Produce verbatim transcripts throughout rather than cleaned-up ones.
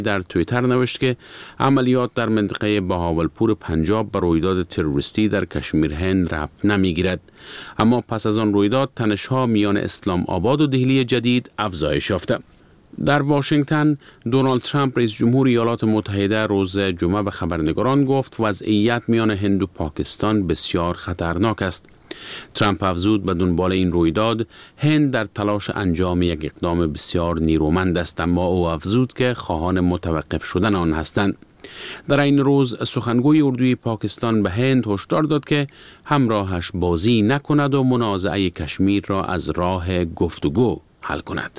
در توییتر نوشت که عملیات در منطقه بهاولپور پنجاب به رویداد تروریستی در کشمیر هند ربط نمیگیرد، اما پس از آن رویداد تنش‌ها میان اسلام آباد و دهلی جدید افزایش یافته. در واشنگتن دونالد ترامپ رئیس جمهور ایالات متحده روز جمعه به خبرنگاران گفت وضعیت میان هند و پاکستان بسیار خطرناک است. ترامپ افزود به دنبال این رویداد هند در تلاش انجام یک اقدام بسیار نیرومند است، اما او افزود که خواهان متوقف شدن آن هستند. در این روز سخنگوی اردوی پاکستان به هند هشدار داد که همراهش بازی نکند و منازعه کشمیر را از راه گفتگو حل کند.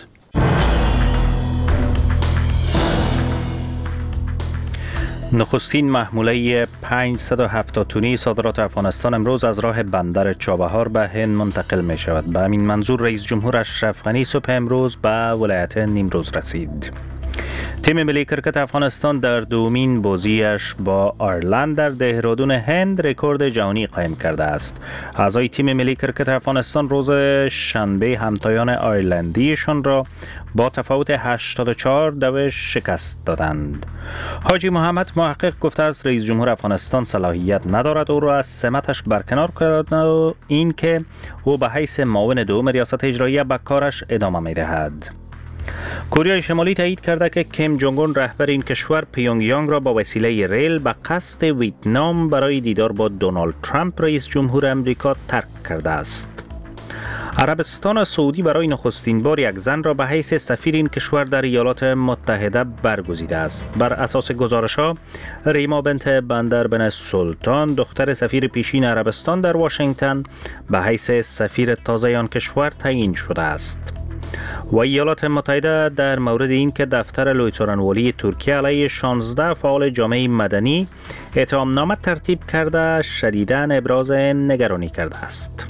نخستین محموله پانصد و هفتاد تنی صادرات افغانستان امروز از راه بندر چابهار به هند منتقل می شود. به همین منظور رئیس جمهور اشرف غنی صبح امروز به ولایت نیمروز رسید. تیم ملی کرکت افغانستان در دومین بازیش با آیرلند در دهرادون هند رکورد جهانی قائم کرده است. اعضای تیم ملی کرکت افغانستان روز شنبه همتایان آیرلندیشان را با تفاوت هشتاد و چهار دو شکست دادند. حاجی محمد محقق گفته است رئیس جمهور افغانستان صلاحیت ندارد او را از سمتش برکنار کند و این که او به حیث معاون دوم ریاست اجراییه به کارش ادامه می دهد. کره شمالی تایید کرده که کیم جونگ اون رهبر این کشور پیونگ یانگ را با وسیله ریل به قصد ویتنام برای دیدار با دونالد ترامپ رئیس جمهور امریکا ترک کرده است. عربستان سعودی برای نخستین بار یک زن را به حیث سفیر این کشور در ایالات متحده برگزیده است. بر اساس گزارش‌ها ریما بنت بندر بن سلطان دختر سفیر پیشین عربستان در واشنگتن به حیث سفیر تازه آن کشور تعیین شده است. و ایالات متحده در مورد این که دفتر لویتورانوالی ترکیه علیه شانزده فعال جامعه مدنی اتهامنامه ترتیب کرده شدیداً ابراز نگرانی کرده است.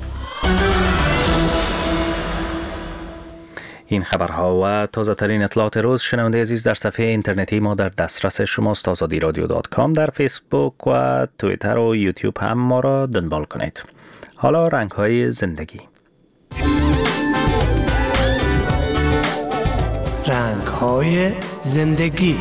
این خبرها و تازه ترین اطلاعات روز شنونده عزیز در صفحه اینترنتی ما در دسترس شماست. آزادی رادیو دات کام در فیسبوک و توییتر و یوتیوب هم ما را دنبال کنید. حالا رنگ های زندگی. رنگ های زندگی.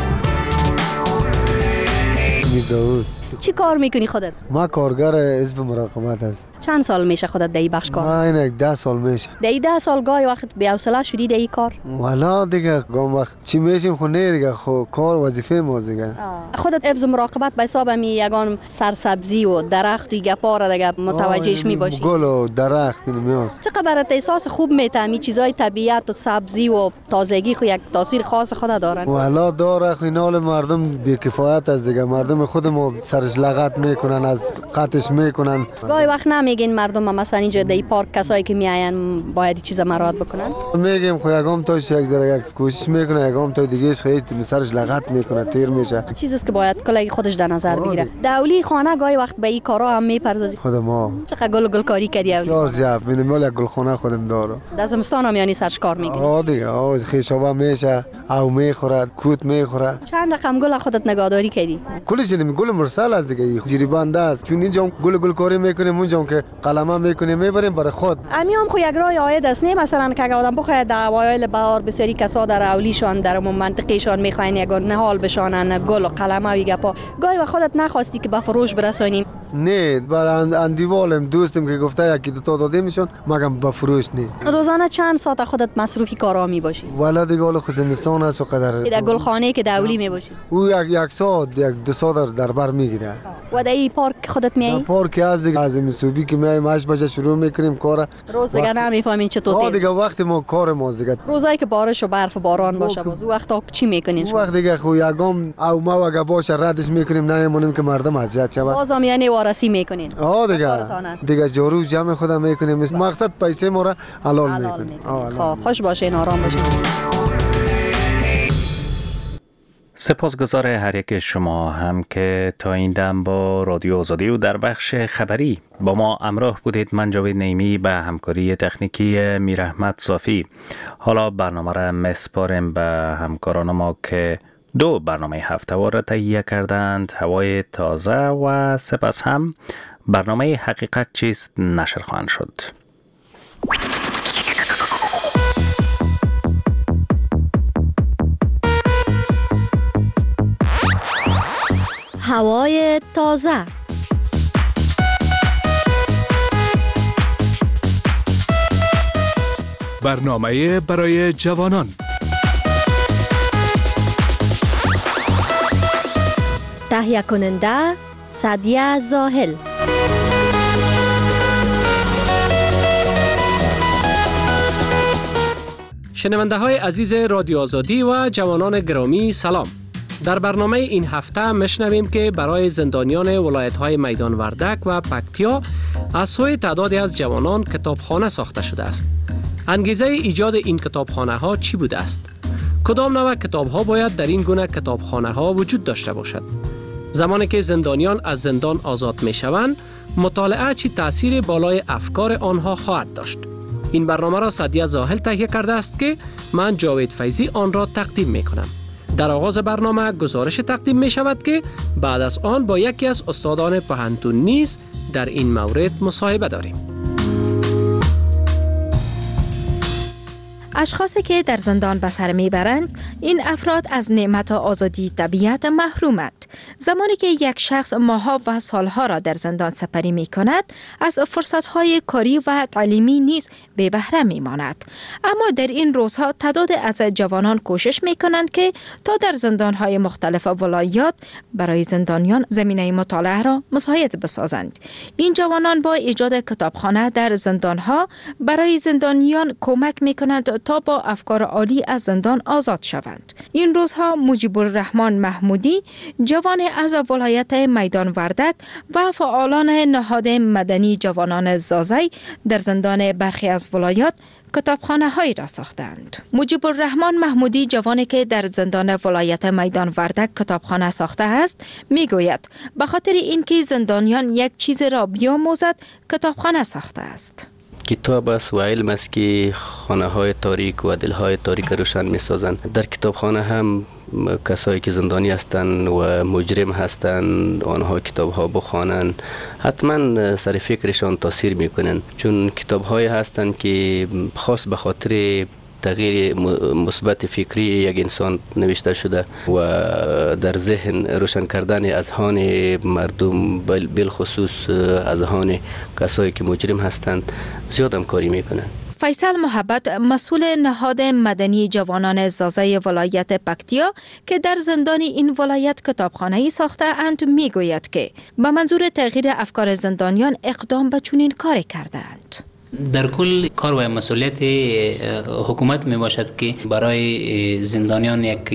داود چی کار میکنی خودت؟ ما کارگر حزب مراقبت است. چند سال میشه خودت در این بخش کار؟ ما این ده سال میشه. در این ده سال گاهی وقت بی‌حوصله شدی در این کار؟ والا دیگه گام وقت چی میشیم خو نه دیگه خو کار وظیفه ما دیگه. خودت حفظ مراقبت به حساب می یگان سرسبزی و درخت و گپا را دیگه متوجهش میباشی؟ گل و درخت میاست. چقدر برات احساس خوب میتمی چیزای طبیعت و سبزی و تازگی خو یک تاثیر خاص خود دارن؟ والا داره خو اینال مردم بی‌کفایت از دیگه مردم خود ما سرش لغت میکنن از قطش میکنن. گاهی وقت نمیگین مردم مثلا اینجا در پارک کسایی که میاین باید چیز مراد بکنن؟ میگیم خو یگام تاش یک ذره یک کوشش میکنه یگام تا دیگه خیلی سرش لغت میکنه تیر میشه. چیزی است که باید کلی خودش در نظر بگیره. دولی خانه گاهی وقت به این کارا هم میپردازی؟ خود ما چقدر گل گل کاری کردی اولی؟ چهار جف مینیمال یک گلخانه خودم داره. در زمستان هم یعنی سرش کار میکنی؟ آه دیگه آه خیشابه میشه او میخوره کوت میخوره. چند رقم گل خودت نگهداری کردی؟ کلش نمی گل مرسل است دیگه جریبنده است چون اینجا گل گل کاری میکنیم اونجا که قلمه میکنیم میبریم برای خود. امیام خو یک راه عاید است نه مثلا که آدم بخواد در اوایل بهار بسیاری کسا در اولیشان در منطقهشان میخواین یک نهال بشانن گل و قلمه و گپا گاهی و خودت نخواستی که به فروش برسونیم؟ نه برای اندیوالم دوستم که گفته یکی دو تا داده میشون مگم به فروش نه. روزانه چند ساعت خودت مصروفی کارا میباشی؟ والا دیگه حالا خصمستان است و قدر در گلخانه که دولی میباشی او یک یک ساعت یک دو ساعت در, در بر میگیره. و در این پارک خودت میای؟ پارک از دیگه از میسوبی که میایم هشت بجه شروع میکنیم کار. روز دیگه نمیفهمین چطور دیگه وقت ما کار ما دیگه روزایی که بارش و برف و باران باشه باز وقتا چی میکنین شما؟ وقت دیگه خو یگام او ما اگه باشه ردش میکنیم نمیمونیم که مردم اذیت شه. بازم یعنی وارسی میکنین؟ آه دیگه دیگه جارو جمع خودم میکنیم مقصد پیسه ما را حلال, حلال میکنیم. خب خوش باشین آرام باشین. سپاسگزار هر یک شما هم که تا این دم با رادیو آزادی و در بخش خبری با ما همراه بودید. من جاوید نیمی به همکاری تکنیکی میرحمت صافی. حالا برنامه را مسپاریم به همکاران ما که دو برنامه هفته‌وار را تهیه کردند، هوای تازه و سپس هم برنامه حقیقت چیست نشر خواهند شد. هوای تازه. برنامه برای جوانان. تهیه کننده سعدیه زاهل. شنونده های عزیز رادیو آزادی و جوانان گرامی سلام. در برنامه این هفته میشنویم که برای زندانیان ولایت های میدان وردک و پکتیا از سوی تعدادی از جوانان کتابخانه ساخته شده است. انگیزه ایجاد این کتابخانه ها چی بوده است؟ کدام نوع کتاب ها باید در این گونه کتابخانه ها وجود داشته باشد؟ زمانی که زندانیان از زندان آزاد می شوند، مطالعه چی تأثیر بالای افکار آنها خواهد داشت؟ این برنامه را سعدیه زاهل تهیه کرده است که من جاوید فیضی آن را تقدیم می کنم. در آغاز برنامه گزارش تقدیم می شود که بعد از آن با یکی از استادان پوهنتون نیز در این مورد مصاحبه داریم. اشخاصی که در زندان به سر میبرند، این افراد از نعمت آزادی طبیعت محرومند. زمانی که یک شخص ماه‌ها و سالها را در زندان سپری می کند، از فرصت‌های کاری و تعلیمی نیز بی بهره می ماند. اما در این روزها تعداد از جوانان کوشش می کنند که تا در زندان‌های مختلف ولایات برای زندانیان زمینه مطالعه را مساعد بسازند. این جوانان با ایجاد کتابخانه در زندان‌ها برای زندانیان کمک می کنند تا با افکار عالی از زندان آزاد شوند. این روزها مجیب الرحمن محمودی، جوان از ولایت میدان وردک و فعالان نهاد مدنی جوانان زازی در زندان برخی از ولایات کتابخانه هایی را ساختند. مجیب الرحمن محمودی، جوانی که در زندان ولایت میدان وردک کتابخانه ساخته است، می گوید به خاطر اینکه زندانیان یک چیز را بیاموزد کتابخانه ساخته است. کتاب است و علم است که خانه های تاریک و دل های تاریک روشن می سازند. در کتابخانه هم کسایی که زندانی هستند و مجرم هستند، آنها کتاب ها بخوانند، حتما سر فکرشان تاثیر می کنند، چون کتاب های هستند که خاص به خاطر تغییر مثبت فکری یک انسان نوشته شده و در ذهن روشن کردن اذهان مردم، بالخصوص اذهان کسایی که مجرم هستند، زیاد هم کاری میکنند. فیصل محبت، مسئول نهاد مدنی جوانان زازی ولایت پکتیا که در زندان این ولایت کتابخانه‌ای ساخته اند، می گوید که به منظور تغییر افکار زندانیان اقدام به چنین کاری کردند. در کل کار و مسئولیت حکومت می باشد که برای زندانیان یک